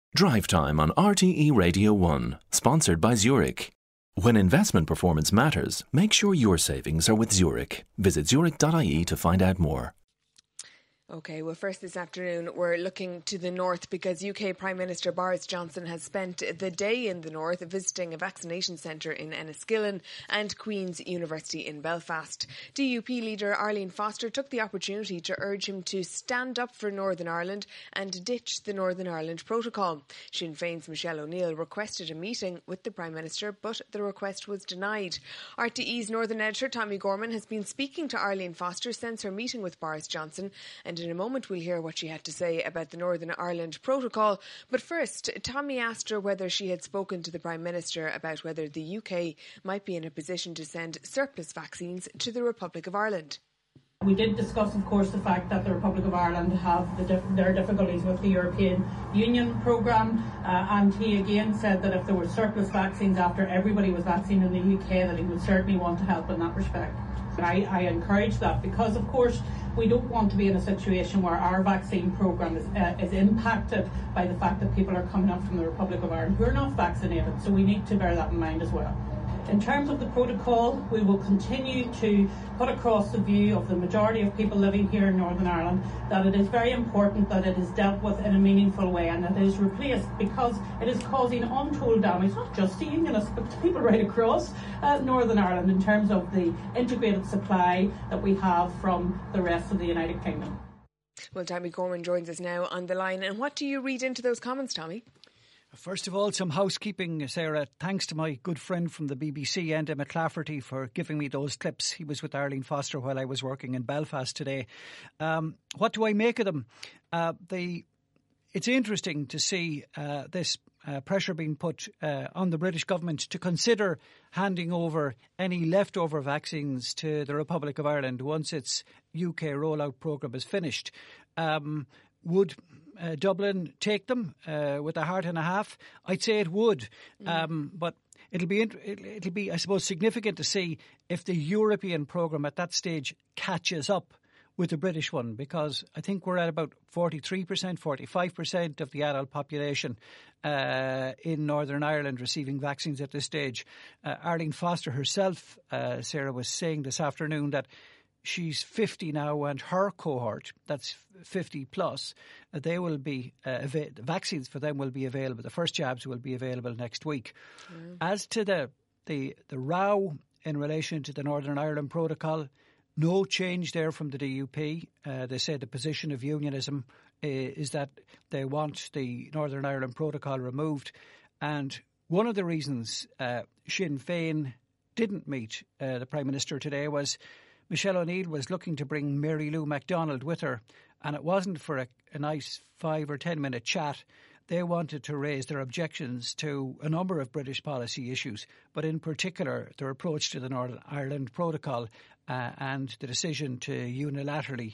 Drive Time on RTE Radio 1, sponsored by Zurich. When investment performance matters, make sure your savings are with Zurich. Visit zurich.ie to find out more. OK, well, first this afternoon, we're looking to the north because UK Prime Minister Boris Johnson has spent the day in the north visiting a vaccination centre in Enniskillen and Queen's University in Belfast. DUP leader Arlene Foster took the opportunity to urge him to stand up for Northern Ireland and ditch the Northern Ireland Protocol. Sinn Féin's Michelle O'Neill requested a meeting with the Prime Minister, but the request was denied. RTE's Northern editor Tommy Gorman has been speaking to Arlene Foster since her meeting with Boris Johnson, and in a moment we'll hear what she had to say about the Northern Ireland Protocol. But first, Tommy asked her whether she had spoken to the Prime Minister about whether the UK might be in a position to send surplus vaccines to the Republic of Ireland. We did discuss, of course, the fact that the Republic of Ireland have their difficulties with the European Union programme, and he again said that if there were surplus vaccines after everybody was vaccinated in the UK, that he would certainly want to help in that respect. I encourage that because, of course, we don't want to be in a situation where our vaccine programme is impacted by the fact that people are coming up from the Republic of Ireland who are not vaccinated, so we need to bear that in mind as well. In terms of the protocol, we will continue to put across the view of the majority of people living here in Northern Ireland that it is very important that it is dealt with in a meaningful way and that it is replaced because it is causing untold damage, not just to Unionists, but to people right across Northern Ireland in terms of the integrated supply that we have from the rest of the United Kingdom. Well, Tommy Gorman joins us now on the line. And what do you read into those comments, Tommy? First of all, some housekeeping, Sarah. Thanks to my good friend from the BBC, Enda McClafferty, for giving me those clips. He was with Arlene Foster while I was working in Belfast today. What do I make of them? It's interesting to see this pressure being put on the British government to consider handing over any leftover vaccines to the Republic of Ireland once its UK rollout programme is finished. Would Dublin take them with a heart and a half? I'd say it would, but it'll be, I suppose, significant to see if the European programme at that stage catches up with the British one, because I think we're at about 43%, 45% of the adult population in Northern Ireland receiving vaccines at this stage. Arlene Foster herself, Sarah, was saying this afternoon that she's 50 now, and her cohort, that's 50 plus, they will be the vaccines for them will be available. The first jabs will be available next week. As to the row in relation to the Northern Ireland Protocol, no change there from the DUP. They say the position of unionism is that they want the Northern Ireland Protocol removed, and one of the reasons Sinn Féin didn't meet the Prime Minister today was Michelle O'Neill was looking to bring Mary Lou MacDonald with her, and it wasn't for a nice 5 or 10 minute chat. They wanted to raise their objections to a number of British policy issues, but in particular their approach to the Northern Ireland Protocol and the decision to unilaterally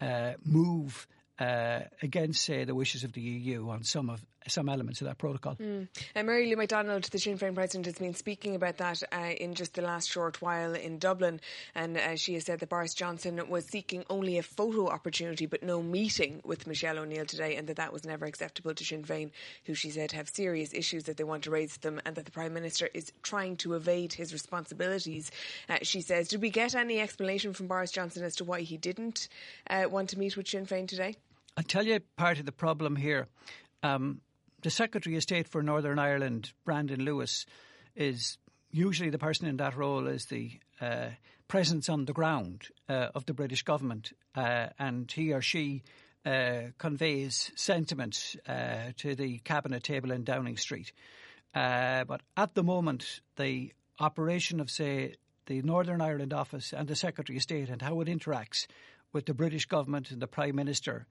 move against, say, the wishes of the EU on some elements of that protocol. Mary Lou MacDonald, the Sinn Féin president, has been speaking about that in just the last short while in Dublin, and she has said that Boris Johnson was seeking only a photo opportunity but no meeting with Michelle O'Neill today, and that was never acceptable to Sinn Féin, who she said have serious issues that they want to raise with them, and that the Prime Minister is trying to evade his responsibilities. She says, did we get any explanation from Boris Johnson as to why he didn't want to meet with Sinn Féin today? I'll tell you part of the problem here. The Secretary of State for Northern Ireland, Brandon Lewis, is usually the person in that role is the presence on the ground of the British government, and he or she conveys sentiment to the cabinet table in Downing Street. But at the moment, the operation of, say, the Northern Ireland office and the Secretary of State and how it interacts with the British government and the Prime Minister,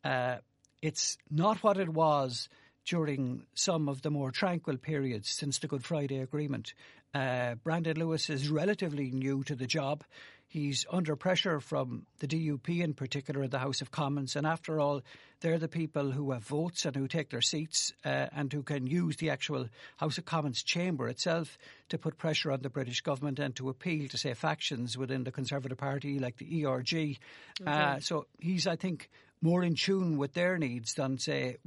it's not what it was during some of the more tranquil periods since the Good Friday Agreement. Brandon Lewis is relatively new to the job. He's under pressure from the DUP in particular in the House of Commons, and after all, they're the people who have votes and who take their seats and who can use the actual House of Commons chamber itself to put pressure on the British government and to appeal to, say, factions within the Conservative Party like the ERG. Okay. So he's, I think, more in tune with their needs than, say, with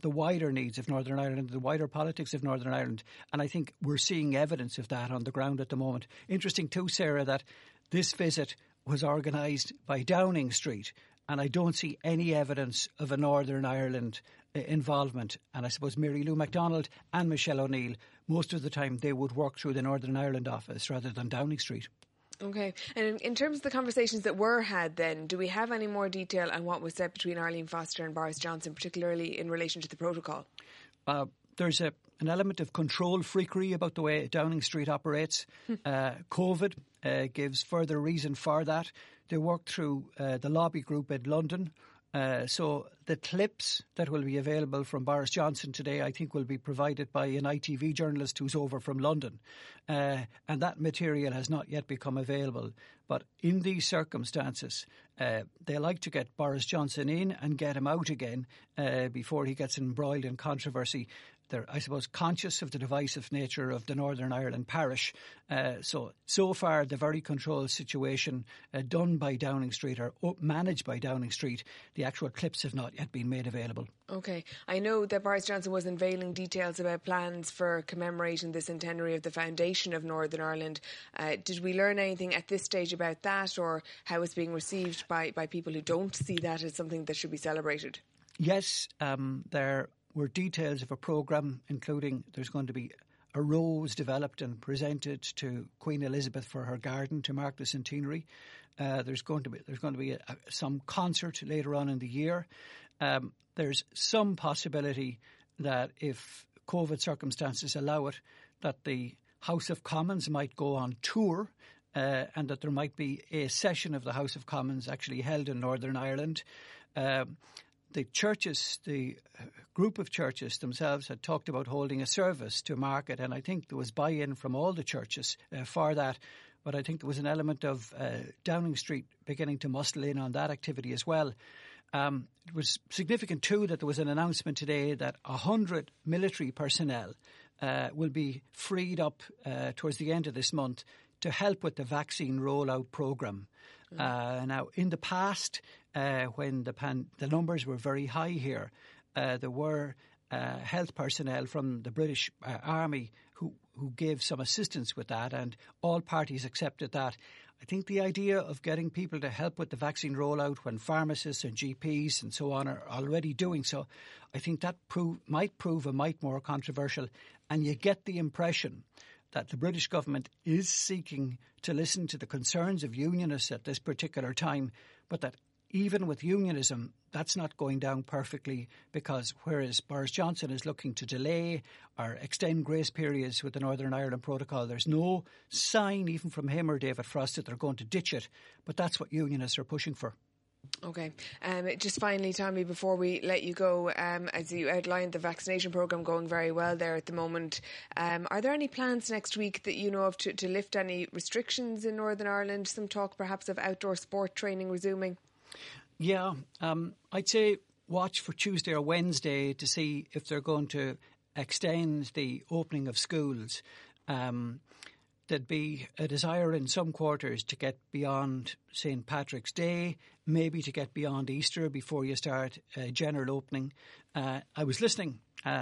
the wider needs of Northern Ireland, the wider politics of Northern Ireland. And I think we're seeing evidence of that on the ground at the moment. Interesting too, Sarah, that this visit was organised by Downing Street, and I don't see any evidence of a Northern Ireland involvement. And I suppose Mary Lou MacDonald and Michelle O'Neill, most of the time they would work through the Northern Ireland office rather than Downing Street. OK. And in terms of the conversations that were had then, do we have any more detail on what was said between Arlene Foster and Boris Johnson, particularly in relation to the protocol? There's an element of control freakery about the way Downing Street operates. COVID gives further reason for that. They work through the lobby group in London. So the clips that will be available from Boris Johnson today, I think, will be provided by an ITV journalist who's over from London. And that material has not yet become available. But in these circumstances, they like to get Boris Johnson in and get him out again before he gets embroiled in controversy. They're, I suppose, conscious of the divisive nature of the Northern Ireland parish. So far, the very controlled situation done by Downing Street or managed by Downing Street, the actual clips have not yet been made available. OK. I know that Boris Johnson was unveiling details about plans for commemorating the centenary of the foundation of Northern Ireland. Did we learn anything at this stage about that, or how it's being received by people who don't see that as something that should be celebrated? Yes, there were details of a programme, including there's going to be a rose developed and presented to Queen Elizabeth for her garden to mark the centenary. There's going to be some concert later on in the year. There's some possibility that if COVID circumstances allow it, that the House of Commons might go on tour, and that there might be a session of the House of Commons actually held in Northern Ireland. The churches, the group of churches themselves had talked about holding a service to mark it, and I think there was buy-in from all the churches for that. But I think there was an element of Downing Street beginning to muscle in on that activity as well. It was significant too that there was an announcement today that 100 military personnel will be freed up towards the end of this month to help with the vaccine rollout programme. Now, in the past, when the numbers were very high here, there were health personnel from the British Army who gave some assistance with that, and all parties accepted that. I think the idea of getting people to help with the vaccine rollout when pharmacists and GPs and so on are already doing so, I think that might prove a mite more controversial. And you get the impression that the British government is seeking to listen to the concerns of unionists at this particular time, but that even with unionism, that's not going down perfectly, because whereas Boris Johnson is looking to delay or extend grace periods with the Northern Ireland Protocol, there's no sign even from him or David Frost that they're going to ditch it, but that's what unionists are pushing for. OK. Just finally, Tommy, before we let you go, as you outlined the vaccination programme going very well there at the moment, are there any plans next week that you know of to lift any restrictions in Northern Ireland? Some talk perhaps of outdoor sport training resuming? Yeah, I'd say watch for Tuesday or Wednesday to see if they're going to extend the opening of schools. There'd be a desire in some quarters to get beyond St. Patrick's Day, maybe to get beyond Easter before you start a general opening. I was listening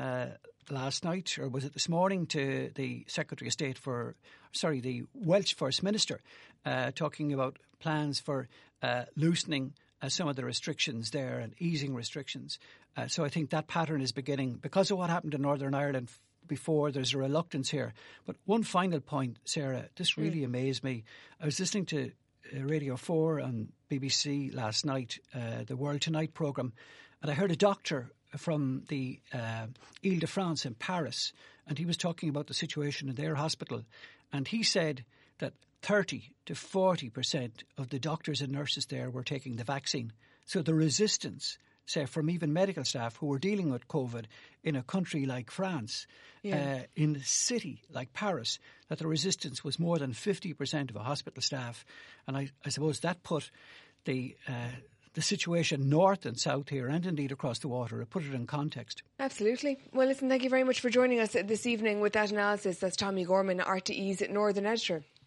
last night, or was it this morning, to the Secretary of State the Welsh First Minister, talking about plans for loosening some of the restrictions there and easing restrictions. So I think that pattern is beginning. Because of what happened in Northern Ireland before, there's a reluctance here. But one final point, Sarah, this really amazed me. I was listening to Radio 4 on BBC last night, the World Tonight programme, and I heard a doctor from the Ile-de-France in Paris, and he was talking about the situation in their hospital. And he said that 30 to 40% of the doctors and nurses there were taking the vaccine. So the resistance, say, from even medical staff who were dealing with COVID in a country like France, in a city like Paris, that the resistance was more than 50% of a hospital staff. And I suppose that put the situation north and south here, and indeed across the water, put it in context. Absolutely. Well, listen, thank you very much for joining us this evening with that analysis. That's Tommy Gorman, RTE's Northern Editor.